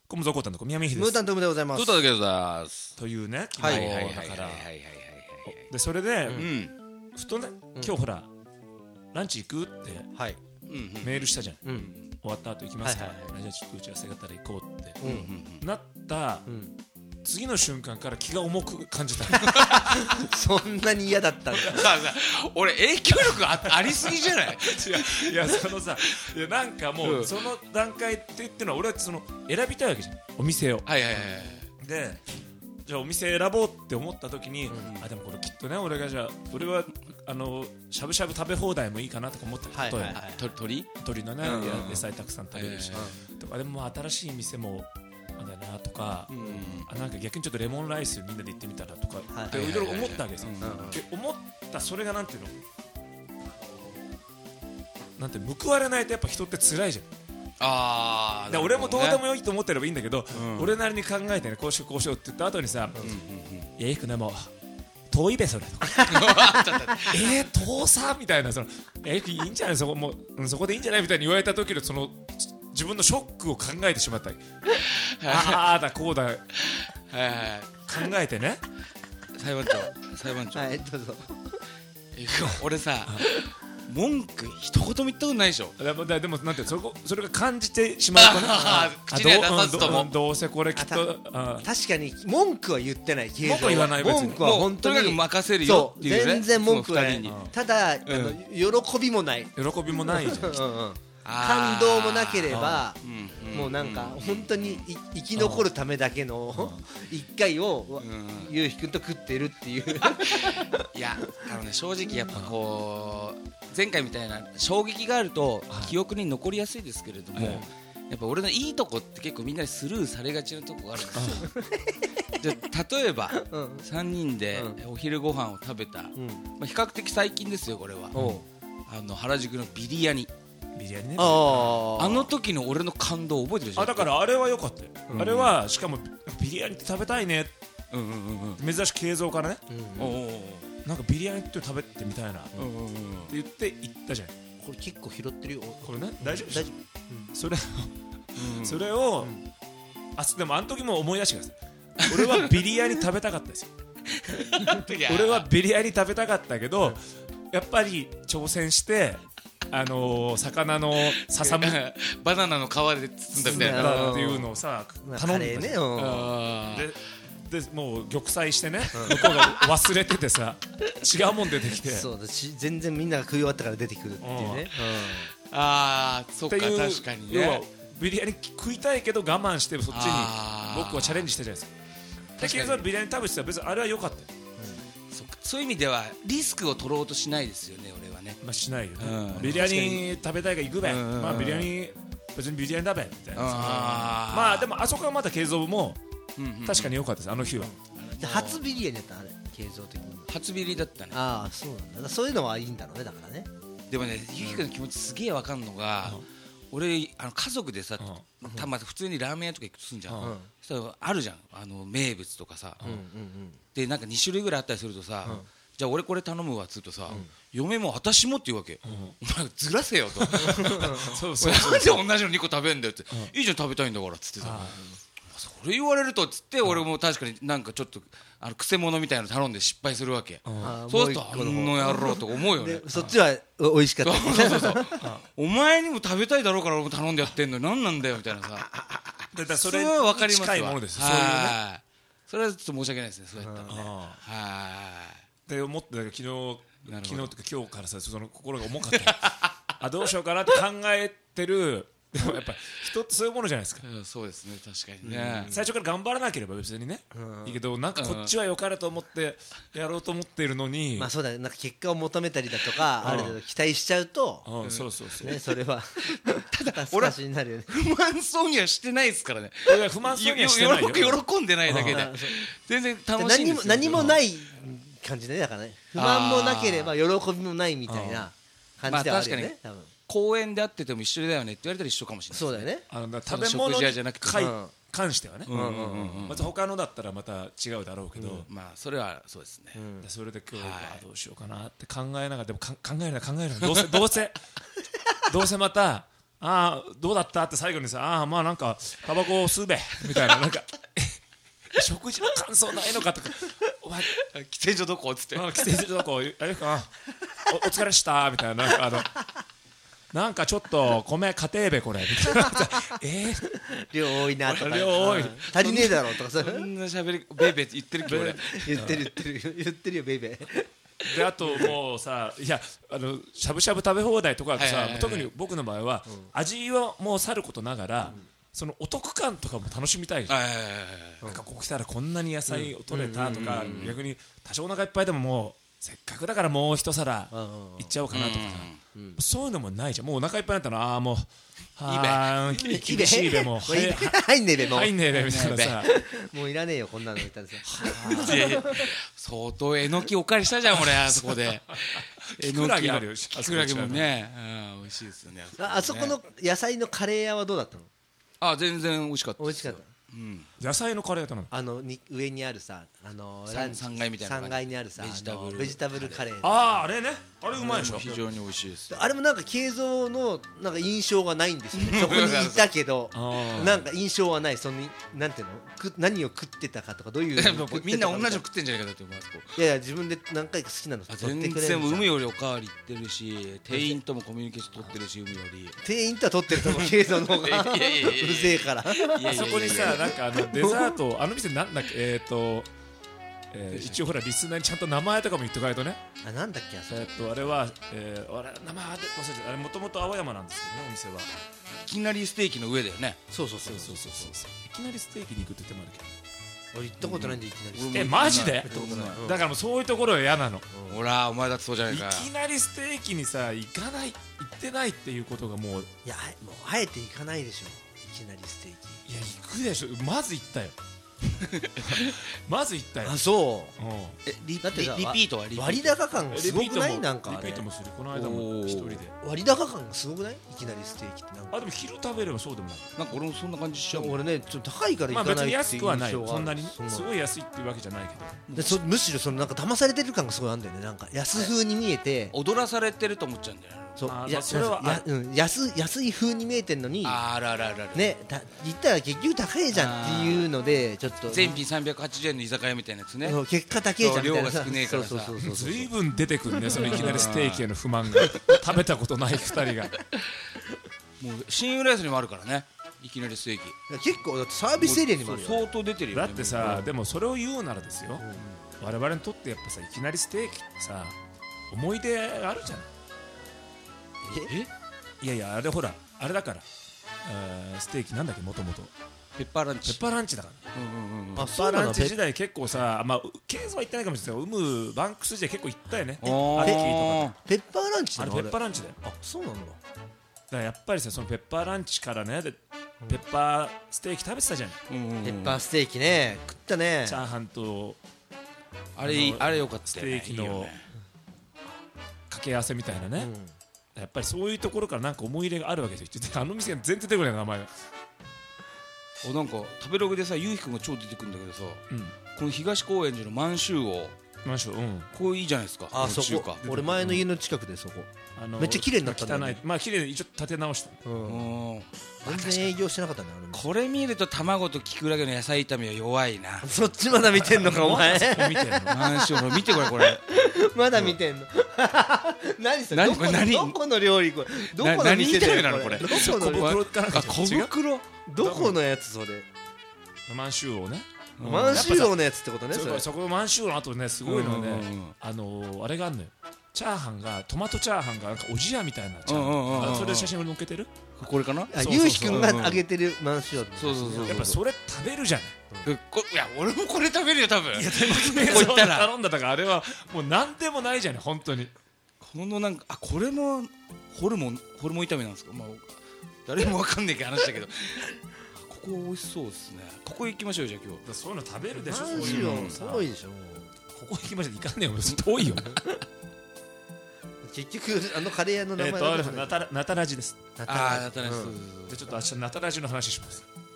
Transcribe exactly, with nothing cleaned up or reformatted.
こむぞこうたんとこ宮見秀です。 ムータントムでございます。 どうだけどざーす。 というね、 はい昨日はいはいはいだからはいはいはい。 でそれで、 うんふとね、今日ほらランチ行くってはい。 うんメールしたじゃん。 うん。 終わった後行きますか、 はいはいじゃあちょっと打ち合わせがあったら行こうって、 うん。 なったうん。 次の瞬間から気が重く感じたそんなに嫌だったんだ。 さあさあ俺影響力 あ, ありすぎじゃない？ いやそのさいやなんかもううんその段階って言ってのは俺はその選びたいわけじゃん、お店を。 はいはいはいでじゃあお店選ぼうって思った時に、あでもこれきっとね俺がじゃあ俺はあのしゃぶしゃぶ食べ放題もいいかなとか思ったはいはいはい例えばと鳥鶏のね、 うんいや野菜たくさん食べるし、 はいとかでももう新しい店もなんだなとか、 うんあなんか逆にちょっとレモンライスみんなで行ってみたらとかはいっていろいろ思ったわけですよ。 うんで思ったそれがなんていうのなんて報われないとやっぱ人って辛いじゃん。 ああで俺もどうでもよいと思ってればいいんだけど、 うん俺なりに考えてねこうしようこうしようって言った後にさ、 うんうんうんいやいくねもう遠いべそれとかえー遠さみたいなそのえいくいいんじゃないそこもううんそこでいいんじゃないみたいに言われた時のその自分のショックを考えてしまったりああだこうだ考はいはいえてね裁判長裁判長、 はいどうぞ。 え俺さ文句一言も言ったことないでしょ。 でもでもなんてそこそれが感じてしまうとねあー口には出さずともどうどうどうせこれきっとあ確かに文句は言ってない。 文句は言わない別に文句は本当にもうとにかく任せるよそうっていうね全然文句はないその二人に。 ただあの喜びもない。 喜びもないじゃんうんうん。 あー感動もなければうんもうなんか本当にい生き残るためだけの一回をうんゆうひくんと食ってるっていう。 いやあのね正直やっぱこう前回みたいな衝撃があると記憶に残りやすいですけれども、 はいやっぱ俺のいいとこって結構みんなでスルーされがちなとこがあるんですよ。じゃあ例えばうんさんにんでお昼ご飯を食べた、まうんあ、比較的最近ですよこれは。 おうあの原宿のビリヤニ、 ビリヤニねああの時の俺の感動覚えてるでしょ。 あだからあれは良かったよ、あれはしかもビリヤニって食べたいねうんうんうんうん珍しく慶三からねうんおうおうおうなんかビリヤニって食べてみたいなってうんうんうん言って行ったじゃん。 これ結構拾ってるよ。 これね大丈夫大丈それうんそれを、あでもあの時も思い出してください俺はビリヤニ食べたかったですよいや俺はビリヤニ食べたかったけどやっぱり挑戦してあのー、魚のささむバナナの皮で包んだみたいな。 だっていうのをさ夫。 頼んカレーね。 でたうんあーででもう玉砕してね向こうが忘れててさ違うもん出てきてそうだし全然みんなが食い終わったから出てくるっていうね。 あーそっかっていう確かに要はね。 ビリヤニ食いたいけど我慢してそっちにあー僕はチャレンジしたじゃないですか。で確かにケイさんビリヤニ食べてたら別にあれは良かったよ、 そっかそういう意味ではリスクを取ろうとしないですよね俺はね。 まあ、しないよね、 うんビリヤニ食べたいから行くべ、 うんうんうんまあビリヤニ別にビリヤニ食べみたいなあーまあでもあそこはまた慶三もうんうん確かに良かったですあの日は、 で初ビリヤニやったあれ形状的に。 初ビリだったね。 ああそうなんだ。だからそういうのはいいんだろうねだからね。 でもねゆきくんの気持ちすげえわかんのが、俺あの家族でさ、たま普通にラーメン屋とか行くとすんじゃん、 うんそしたらあるじゃんあの名物とかさ、 うんうんうん。 でなんかに種類ぐらいあったりするとさ、じゃあ俺これ頼むわっつうとさ、嫁も私もって言うわけ、お前ずらせよとそうそうなんで同じのにこ食べんだよって、いいじゃん食べたいんだからっつってさ、それ言われるとっつって俺も確かになんかちょっとあのくせ者みたいなの頼んで失敗するわけ、 あーそうするとあもう一個の方の野郎と思うよねでそっちはお美味しかった。 そうそうそうお前にも食べたいだろうから俺も頼んでやってんのに何なんだよみたいなさだからそれそれは分かりにますわ近いものですよそういうねはいそれはちょっと申し訳ないですねそうやったらねあはーで思ってたけど昨日なるほど昨日とか今日からさその心が重かったよあどうしようかなって考えてるでもやっぱ人ってそういうものじゃないですかいうんそうですね確かにね最初から頑張らなければ別にね、いいけどなんかこっちは良かれと思ってやろうと思っているのに、 まあそうだね。なんか結果を求めたりだとかある程度期待しちゃうとうんそうそうそう、 ねそれはただ俺スカシになるよね。 不満そうにはしてないですからねいや不満そうにはしてないよよよ喜んでないだけであそう全然楽しいん何もですよ何もない感じでねだからね。不満もなければ喜びもないみたいな感じではあるよまあね。多分公園で会ってても一緒だよねって言われたら一緒かもしれないそうだよね。 あのだその食べ物食事屋じゃなくてに関うん関してはね、 うんうんうんうんまた他のだったらまた違うだろうけど、 まあそれはそうですねでそれで今日はいあどうしようかなって考えながらでもか考えるな考えるなどうせどうせどうせまたああどうだったって最後にさああまあなんかタバコ吸うべみたいななんか食事の感想ないのかとかお前喫煙所どこっつって喫煙所どこあれかおお疲れしたみたいななんかあのなんかちょっと米家庭べこれみたいなえー、 量多いなとか量多い足りねえだろとかさそんな喋りベイベーって言ってるっけ俺言ってる言ってる言ってるよベイベーであともうさいやあのしゃぶしゃぶ食べ放題とかさ、はいはいはいはい、特に僕の場合は、うん、味はもうさることながら、うん、そのお得感とかも楽しみたいじゃん、はいはいはいはい、なんかここ来たらこんなに野菜を取れたとか、うん、逆に多少お腹いっぱいでももうせっかくだからもう一皿いっちゃおうかなとかさ、うん、そういうのもないじゃんもうお腹いっぱいになったらああもうあー厳しいべもう入んねえべもう入んねえべみたいなさもういらねえよこんなの言ったらさ相当えのきお借りしたじゃん俺あそこでえのきあるよきくらげもね美味しいですよねあそこの野菜のカレー屋はどうだったのあ全然美味しかった美味しかったうん、野菜のカレーだったのあのに上にあるさあのランチさんがいみたいなさんがいにあるさベジタブルベジタブルカレーあああれねあれうまいでしょ非常に美味しいですあれもなんか慶三のなんか印象がないんですよそこにいたけどなんか印象はないそのなんていうのく何を食ってたかとかどういうみんな同じの食ってんじゃないかだって思ういやいや自分で何回か好きなの全然海よりおかわり行ってるし店員ともコミュニケーション取ってるし海より店員とは取ってると思う慶三の方がうるせえからあそこにさなんかあのデザートあの店なんだっけえっとえー、一応ほらリスナーにちゃんと名前とかも言っておかないとねあなんだっけあそえー、っとあれは、えー、あれ名前忘れてあれもともと青山なんですけどねお店はいきなりステーキの上だよねそうそうそうそうそうそうそういきなりステーキに行くって手もあるけど俺行ったことないんでいきなりステーキえマジで行ったことない、うん、 だからもうそういうところは嫌なのほらお前だってそうじゃないかいきなりステーキにさ行かない行ってないっていうことがもういやもうあえて行かないでしょいきなりステーキいや行くでしょまず行ったよまず行ったよあそう、 うん、えリだってリリピートはリピート割高感がすごくないなんかリピートもするこの間も一人で割高感がすごくないいきなりステーキってなんかあでも昼食べればそうでもないなんか俺もそんな感じしちゃう俺ねちょっと高いから行かないっていう印象が、 まあ、別に安くはないそんなにすごい安いっていうわけじゃないけどでそむしろそのなんか騙されてる感がすごいあるんだよねなんか安風に見えて踊らされてると思っちゃうんだよねそういやそれはや、うん、安, 安い風に見えてんのにああるあるあるあるねだ言ったら結局高いじゃんっていうのでちょっと全品さんびゃくはちじゅうえんの居酒屋みたいなやつね結果高いじゃんみたいな量が少ねえからさずいぶん出てくるねそのいきなりステーキへの不満が食べたことないふたりがもう新浦安にもあるからねいきなりステーキ結構だってサービスエリアにもあるよ相当出てるよねだってさ、うん、でもそれを言うならですよ、うん、我々にとってやっぱさいきなりステーキってさ思い出あるじゃないえいやいやあれほらあれだからステーキなんだっけもともとペッパーランチペッパーランチだから、 うんうんうん、 ペッパーランチ時代結構さまあケースは行ってないかもしれないけどウムバンクス時代結構行ったよねアッキーとかペッパーランチあれペッパーランチだよあそうなんだだからやっぱりさそのペッパーランチからねでペッパーステーキ食べてたじゃん、 うんうん、ペッパーステーキね食ったねチャーハンとあれあれよかったステーキの掛け合わせみたいなね、うん、やっぱりそういうところからなんか思い入れがあるわけですよあの店が全然出てこない名前がおなんか食べログでさゆうひくんが超出てくるんだけどさ、うん、この東高円寺の満州王満州王、うん、 こういいじゃないですかあそこ俺前の家の近くでそこ、あのー、めっちゃ綺麗になったんだよね汚いまあ綺麗に一応建て直した、うん、 全然営業してなかったねこれ見ると卵とキクラゲの野菜炒めは弱いなそっちまだ見てんのかお前見てんの満州王見てこれこれまだ見てんの何それどこのどこの料理これどこの店だよこれどこの料理あ小袋どこのやつそれ満州王ね満州王のやつってことねそ, そこ満州王の後ねすごいのはね、うんうんうん、あのー、あれがあんのよチャーハンがトマトチャーハンがなんかおじやみたいなチャーハン、うんうんうんうん、それで写真を載っけてるこれかなゆうひくんがあげてる満州王そうそうそうやっぱそれ食べるじゃん、 うん、こいや俺もこれ食べるよ多分いやでもこう言ったら頼んだからあれはもう何でもないじゃん本当にこのなんかあこれもホルモンホルモン炒めなんですか、まあ、誰もわかんないけど話だけどここ美味しそうですねここ行きましょうじゃあ今日そういうの食べるでしょそういうのすごいでしょここ行きましょう行かんねえよ遠いよ結局あのカレー屋の名前えーとナタラジですああナタラジでちょっと明日ナタラジの話します